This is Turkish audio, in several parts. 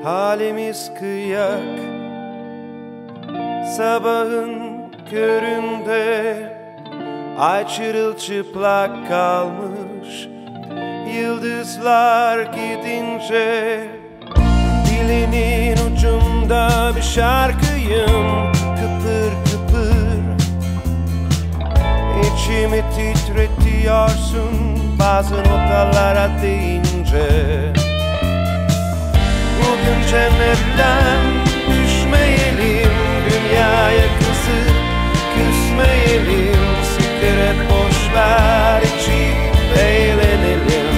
Halimiz kıyak, sabahın köründe ay çırılçıplak kalmış. Yıldızlar gidince dilinin ucunda bir şarkıyım, kıpır kıpır. İçimi titretiyorsun bazı notalara değince. Bugün cennetten düşmeyelim, dünyaya kızıp küsmeyelim. Siktir et, boşver, içip eğlenelim.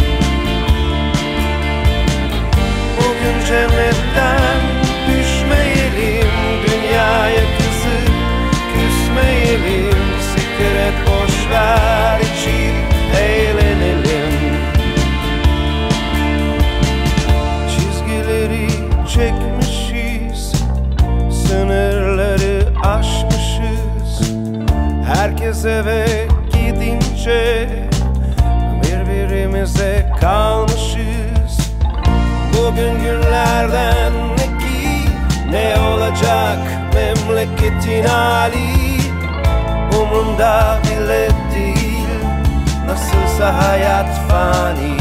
Bugün cennetten düşmeyelim, dünyaya kızıp küsmeyelim. Siktir et, boşver, içip eğlenelim. Çizgileri çekmişiz, sınırları aşmışız. Herkes eve gidince birbirimize kalmışız. Bugün günlerden ne ki, ne olacak memleketin hali umrunda bile değil, nasılsa hayat fani.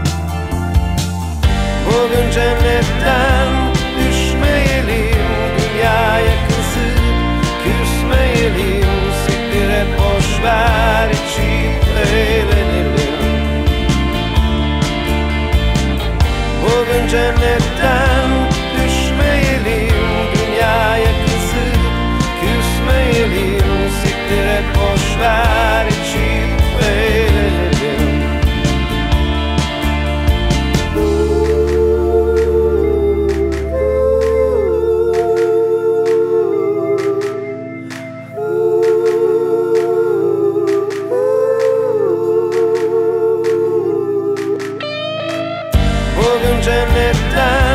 Bugün cennetten düşmeyelim, dünyaya kızıp küsmeyelim. Siktir et, boşver, içip eğlenelim. Bugün cennetten düşmeyelim, dünyaya kızıp küsmeyelim. Siktir et, boşver, içip eğlenelim. Bugün cennetten